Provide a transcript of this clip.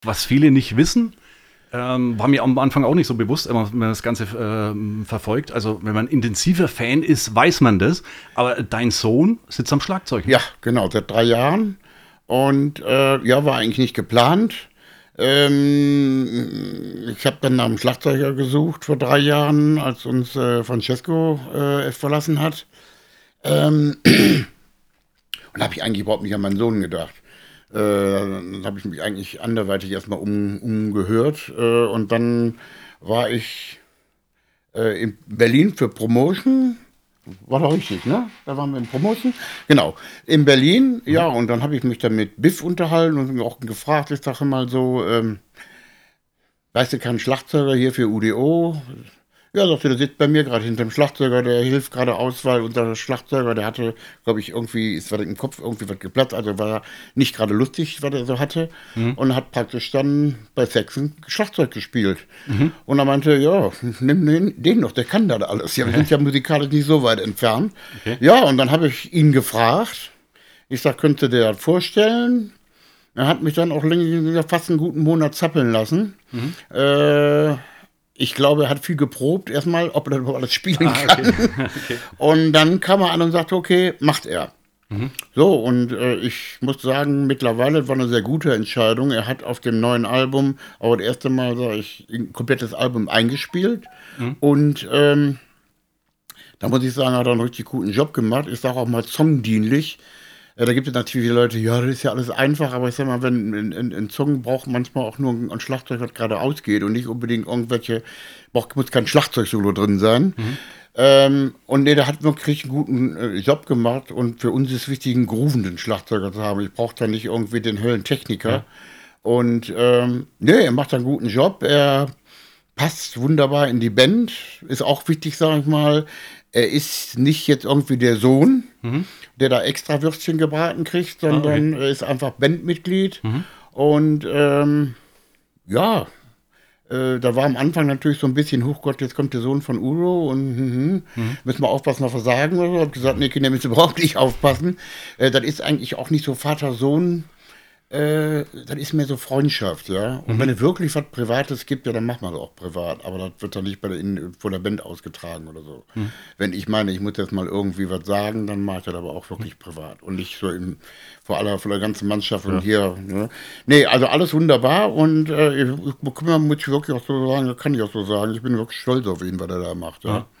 Was viele nicht wissen, war mir am Anfang auch nicht so bewusst, wenn man das Ganze verfolgt. Also wenn man intensiver Fan ist, weiß man das. Aber dein Sohn sitzt am Schlagzeug. Ja, genau, seit 3 Jahren. Und ja, war eigentlich nicht geplant. Ich habe dann nach einem Schlagzeuger gesucht vor 3 Jahren, als uns Francesco verlassen hat. Ähm, und habe ich eigentlich überhaupt nicht an meinen Sohn gedacht. Dann habe ich mich eigentlich anderweitig erstmal umgehört. Und dann war ich in Berlin für Promotion. War doch richtig, ne? Da waren wir in Promotion. Genau, in Berlin. Ja, und dann habe ich mich dann mit Biff unterhalten und auch gefragt, ich sage mal so, weißt du, kein Schlagzeuger hier für UDO? Ja, sagte, der sitzt bei mir gerade hinter dem Schlagzeuger, der hilft gerade aus, weil unser Schlagzeuger, der hatte, glaube ich, irgendwie, ist war im Kopf irgendwie was geplatzt, also war nicht gerade lustig, was er so hatte, Mhm. und hat praktisch dann bei Saxon Schlagzeug gespielt. Und er meinte, ja, nimm den noch, der kann das alles. Ja, wir sind ja musikalisch nicht so weit entfernt. Okay. Ja, und dann habe ich ihn gefragt, ich sag, könnte der das vorstellen? Er hat mich dann auch fast einen guten Monat zappeln lassen. Äh, Ich glaube, er hat viel geprobt erstmal, ob er das überhaupt alles spielen kann. Okay. Okay. Und dann kam er an und sagte, okay, macht er. So, und ich muss sagen, mittlerweile war eine sehr gute Entscheidung. Er hat auf dem neuen Album auch das erste Mal, sag ich, ein komplettes Album eingespielt. Und da muss ich sagen, hat er einen richtig guten Job gemacht. Ich sage auch mal songdienlich. Da gibt es natürlich viele Leute, ja, das ist ja alles einfach, aber ich sag mal, wenn ein Song braucht manchmal auch nur ein Schlagzeug, was gerade ausgeht und nicht unbedingt irgendwelche, muss kein Schlagzeugsolo drin sein. Und nee, der hat wirklich einen guten Job gemacht und für uns ist wichtig, einen groovenden Schlagzeuger zu haben. Ich brauche da nicht irgendwie den Höllentechniker. Und nee, er macht einen guten Job. Er passt wunderbar in die Band. Ist auch wichtig, sage ich mal. Er ist nicht jetzt irgendwie der Sohn, der da extra Würstchen gebraten kriegt, sondern er ist einfach Bandmitglied. Und ja, da war am Anfang natürlich so ein bisschen, huch Gott, jetzt kommt der Sohn von Udo und müssen wir aufpassen, was wir sagen oder so. Ich habe gesagt, nee, Kinder müssen überhaupt nicht aufpassen. Das ist eigentlich auch nicht so Vater-Sohn. Das ist mehr so Freundschaft, ja. Und wenn es wirklich was Privates gibt, ja, dann macht man es auch privat. Aber das wird dann nicht vor der Band ausgetragen oder so. Wenn ich meine, ich muss jetzt mal irgendwie was sagen, dann mache ich das aber auch wirklich privat. Und nicht so vor der ganzen Mannschaft und hier. Ne? Nee, also alles wunderbar. Und muss ich wirklich auch so sagen, das kann ich auch so sagen. Ich bin wirklich stolz auf ihn, was er da macht. Ja.